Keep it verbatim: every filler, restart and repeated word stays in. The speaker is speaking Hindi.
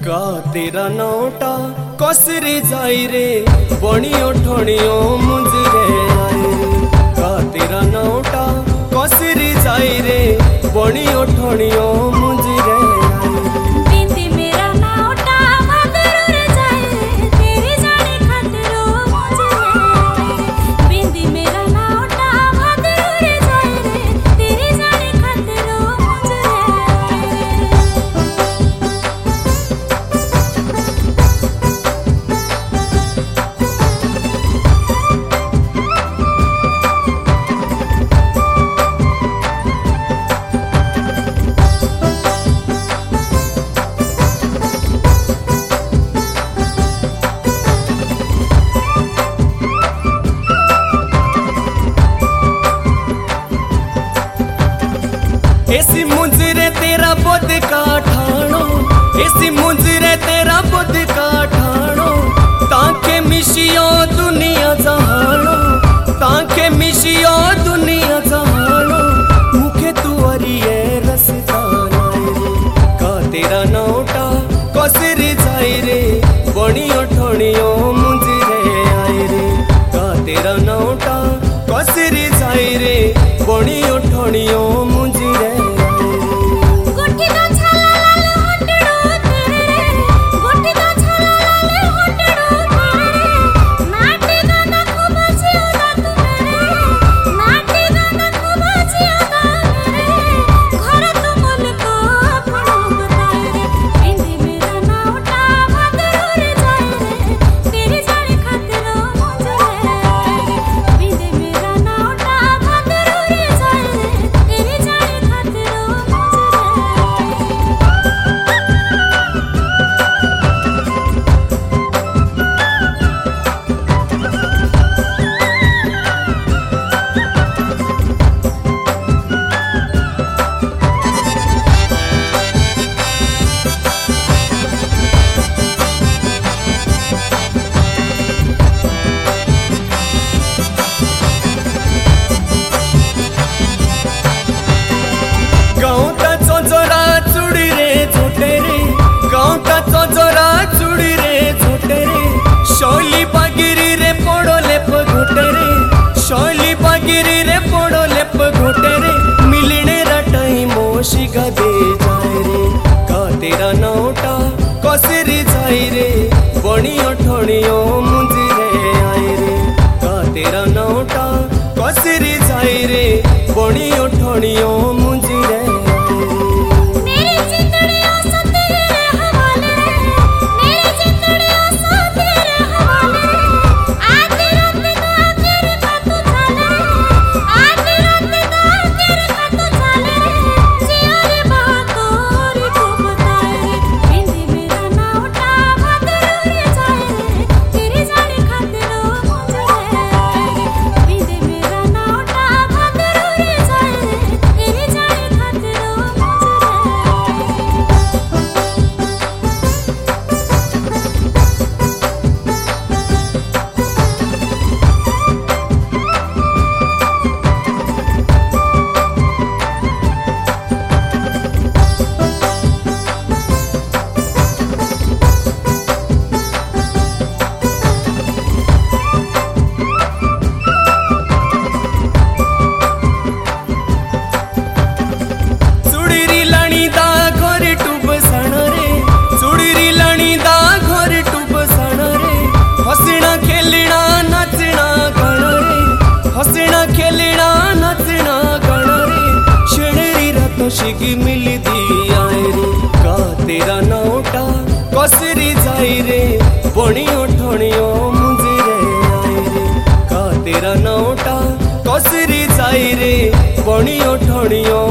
का तेरा नौटा कसरे जाई रे बणियो ठणियो मुंजरे आए रे। का तेरा नौटा कसरे जाई रे बणियो ठणियो मुंजरे ऐसी मुंजरे तेरा बुद्ध का ठाणो, ऐसी मुंजरे तेरा बुद्ध का ठाणो। ताके मिशियो दुनिया जहानो, ताके मिशियो दुनिया जहानो। मुखे तू अरिये रसता नाय रे। का तेरा नौटा कसरे जाई रे बणियो ठणियो मुंजरे आए रे। का तेरा नौटा कसरे जाई रे बणियो ठणियो मुंजरे शौली बागिरी रे पड़ो लेप घोटे रे, शौली बागिरी रे पड़ो लेप घोटे रे। मिलने रा टाइम शिगा दे जाए रे। का तेरा नौटा कसरे जाई रे बणियो ठणियो मुंजरे आए रे। का तेरा नौटा कसरे जाई रे बणियो ठणियो मुंजरे शिगी मिली दी आए रे। का तेरा नौटा कसरे जाई रे बणियो ठणियो मुंजरे आए रे। का तेरा नौटा कसरे जाई रे बणियो ठणियो